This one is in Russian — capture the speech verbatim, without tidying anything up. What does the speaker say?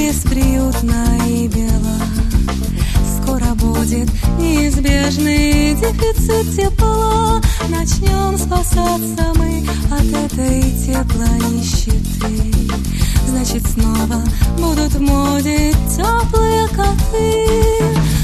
бесприютно и бело. Скоро будет неизбежный дефицит тепла. Начнем спасаться мы от этой теплонищеты. Значит, снова будут в моде теплые коты.